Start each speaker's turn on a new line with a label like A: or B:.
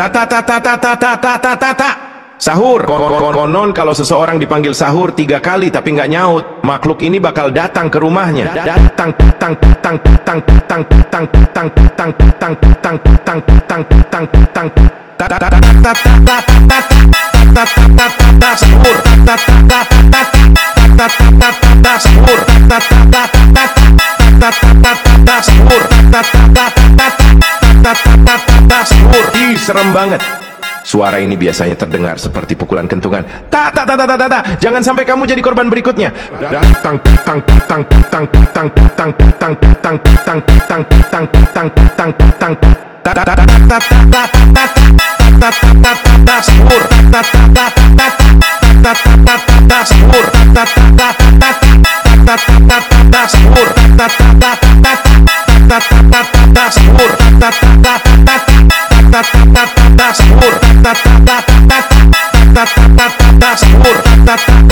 A: Sahur. Konon kalau seseorang dipanggil sahur 3 kali tapi nggak nyaut, makhluk ini bakal datang ke rumahnya. Datang. Sahur. Sahur. Ih, serem banget. Suara ini biasanya terdengar seperti pukulan kentungan. Jangan sampai kamu jadi korban berikutnya. Sahur. Sahur.